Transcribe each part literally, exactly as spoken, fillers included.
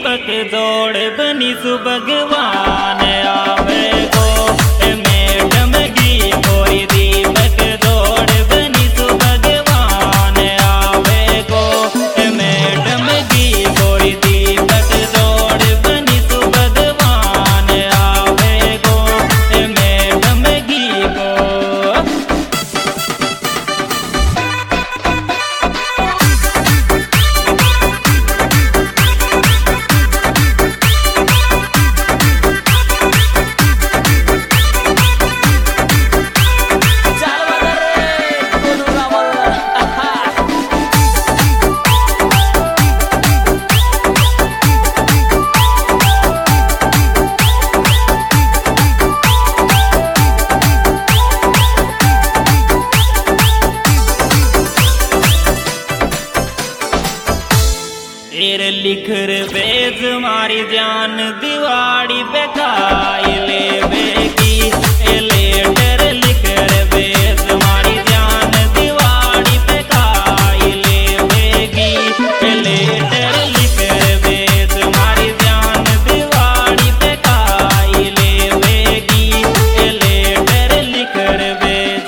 दीपक जोड़ बनी सु भगवान आवे गो मैडम की कोई दीपक जोड़ बनी सु भगवान आवे गो मैडम की कोई दीपक जोड़ बनी सु भगवान आवे गो मैडम की को लिखर बेज मारी जान दिवाड़ी पे खाई ले बेगी लेटर लिखर बेज मारी जान दिवाड़ी पे खाई ले बेगी लेटर लिखर बेज मारी जान दिवाड़ी पे खाई ले बेगी लेटर लिखर बेज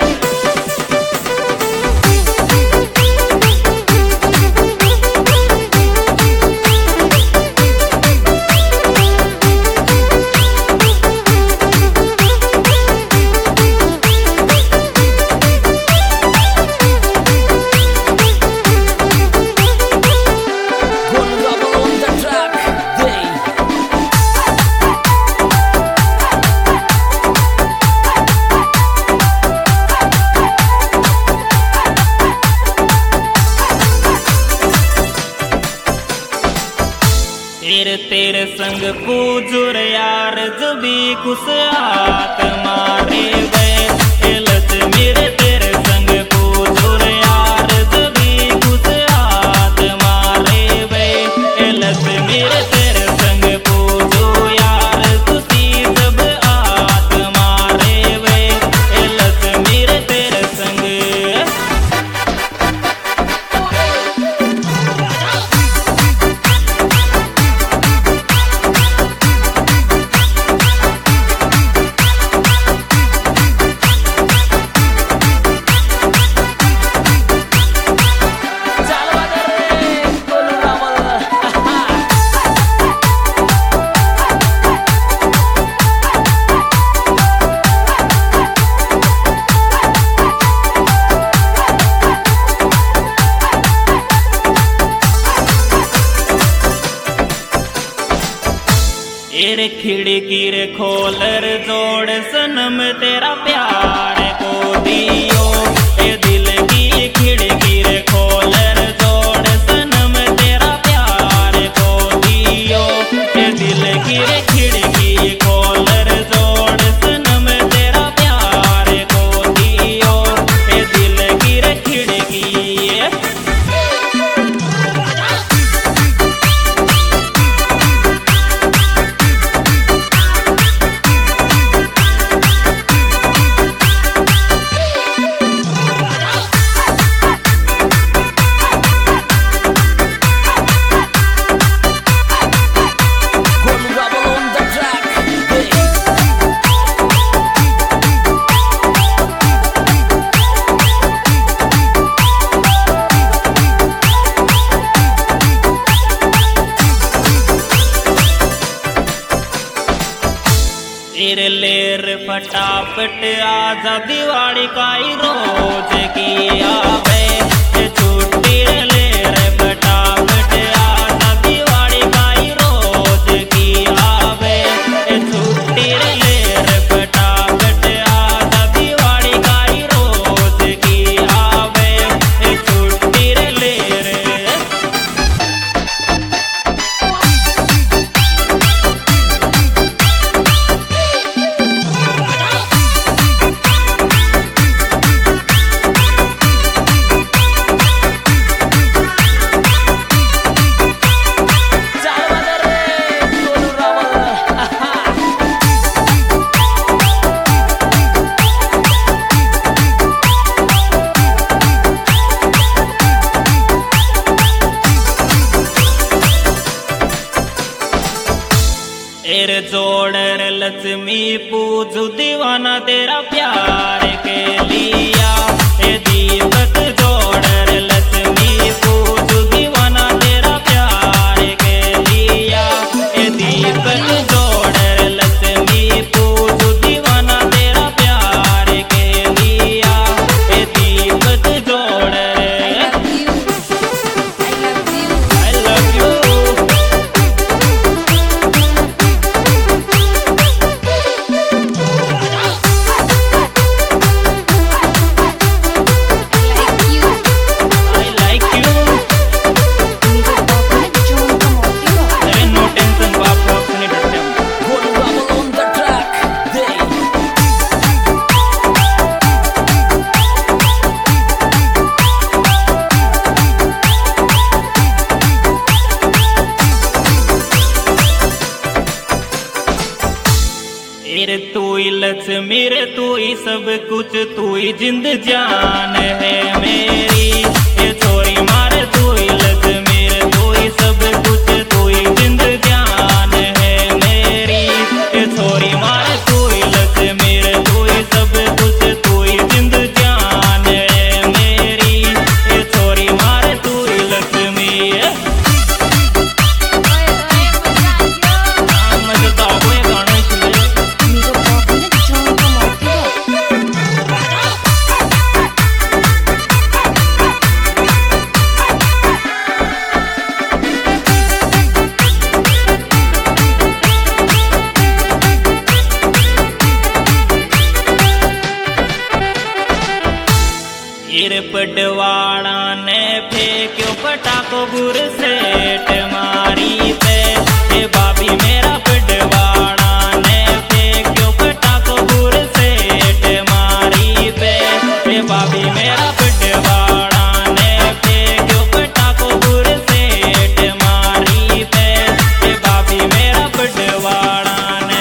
तेरे तेरे संग पूजुर यार जबी कुछ हाथ मारे वे एलस मेरे तेरे संग पूजुर यार जबी कुछ हाथ मारे वे एलस मेरे तेरे संग पूजो यार तुसी जब हाथ मारे वे एलस मेरे तेरे संग तेरे खिड़की रे खोलर जोड़ सनम तेरा प्यार को दियो ए दिल की खिड़की रे खोलर जोड़ सनम तेरा प्यार को दियो ए दिल की रे खिड़की खोलर जोड़ सनम तेरा प्यार को दियो ए दिल की रे खिड़की तेरे लेर फटाफट आजा दिवाड़ी काई रोज की आवे छुट्टी लेर फटाफट आजा दिवाड़ी काई रोज की आवे छुट्टी लेर फटाफट आजा दिवाड़ी काई रोज की आवे छुट्टी लेर एर जोड़र लक्ष्मी पूजू दीवाना तेरा प्यार के लिया। ए दीपक जोड़र लक्ष्मी पूजू दीवाना तेरा प्यार के लिया। ए दीपक जोड़र लक्ष्मी पूजू दीवाना तेरा प्यार के लिया। ए दीपक जोड़र I love you। तू ही लक्ष्मी रे तू ही सब कुछ तू ही जिंद जान है मेरी। ये छोरी मारे तू ही लक्ष्मी रे तू ही सब कुछ तू ही जिंद जान है मेरी। ये छोरी मारे तू ही लक्ष्मी रे तू ही सब कुछ तू ही जिंद जान है मेरी। ये छोरी मारे तू ही लक्ष्मी पटवाड़ा ने फेंक्यो पटाखो गुर सेठ मारी पे। ए बाबी मेरा पटवाड़ा ने फेंक्यो पटाखो गुर सेठ मारी पे। ए बाबी मेरा पटवाड़ा ने फेंक्यो पटाखो गुर सेठ मारी पे। ए बाबी मेरा पटवाड़ा ने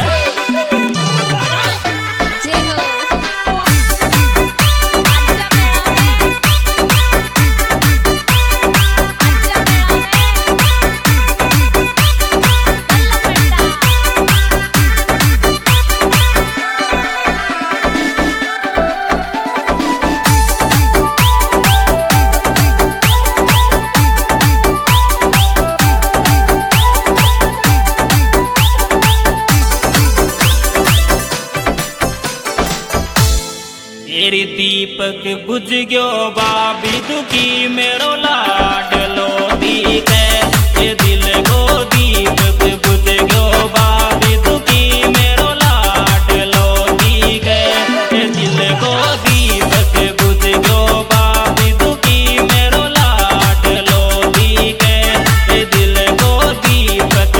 तेरी दीपक बुझ गयो बाबी दुखी मेरो लाडलो दीक है। दिल को दीपक बुझ गयो बाबी दुखी मेरो लाडलो दीक है। दिल को दीपक बुझ गयो बाबी दुखी मेरो लाडलो दीक है। दिल को दीपक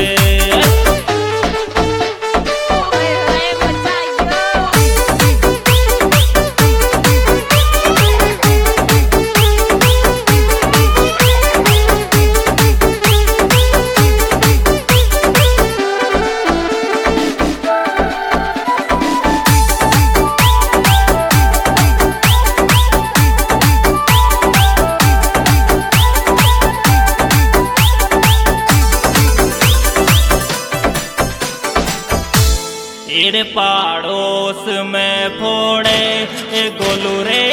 तेरे पड़ोस में फोड़े गोलू रे